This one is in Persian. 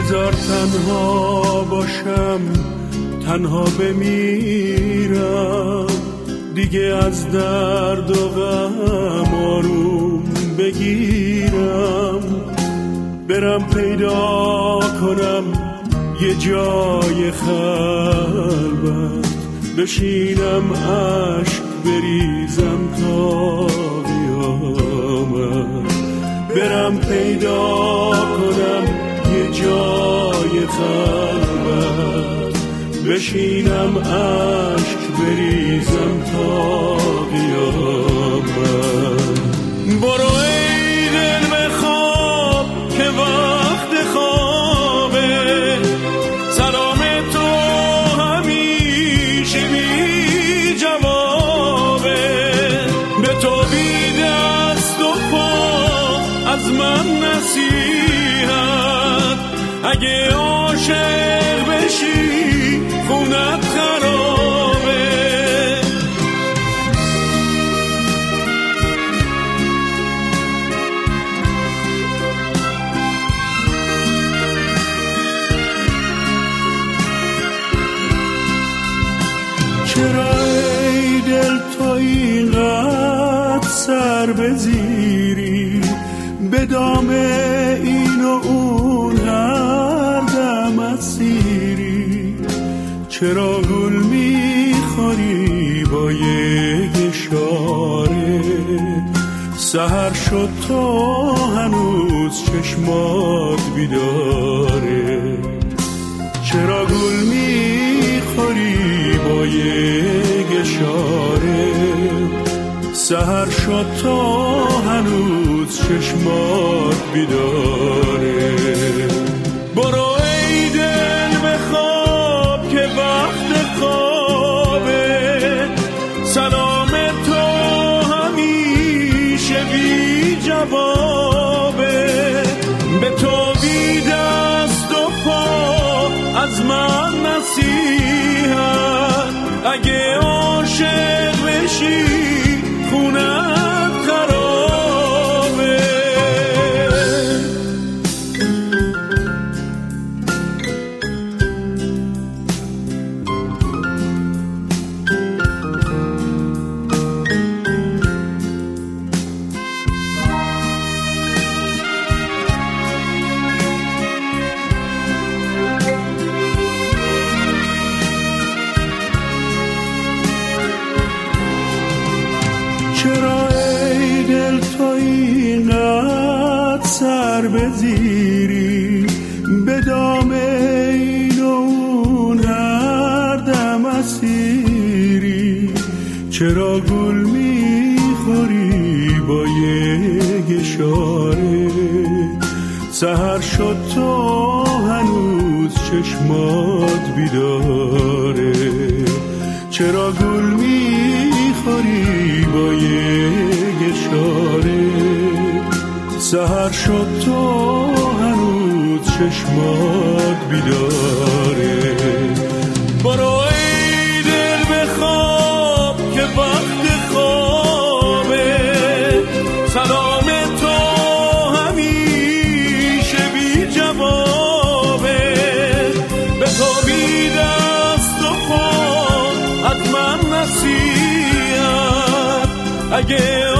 بذار تنها باشم، تنها بمیرم، دیگه از درد و غم آروم بگیرم، برم پیدا کنم یه جای خلوت، بشینم عشق بریزم تا قیامت، برم پیدا کنم یه جای خلوت، بشینم عشق بریزم تا قیامت. برو ای دل بخواب که وقت خوابه، سلام تو همیشه بی جوابه، به تو بی دست و پا از من نصیحت، اگه عاشق بشی خونت خرابه. چرا ای دل تو اینقدر سر بزیری، به دام این و اون هر دم اسیری، چرا گل میخوری با یک اشاره، سحر شد تا هنوز چشمات بیداره، چرا گل میخوری با یک اشاره، سحر شد تا هنوز چشمات بیداره. برو ای دل بخواب که وقت خوابه، سلام تو همیشه بی جوابه، به تو بی دست و پا از من نصیحت، اگه عاشق بشی خونت خرابه. چرا ای دل تو اینقدر سر بزیری، به دام این و اون هر دم اسیری، چرا گل میخوری با یک اشاره، سحر شد تا هنوز چشمات بیداره، چرا گل میخوری با یک اشاره، سحر شد تا هنوز چشمات بیداره. برو ای دل بخواب که وقت خوابه، سلام تو همیشه بی جوابه، به تو بی دست و پا از من نصیحت، اگه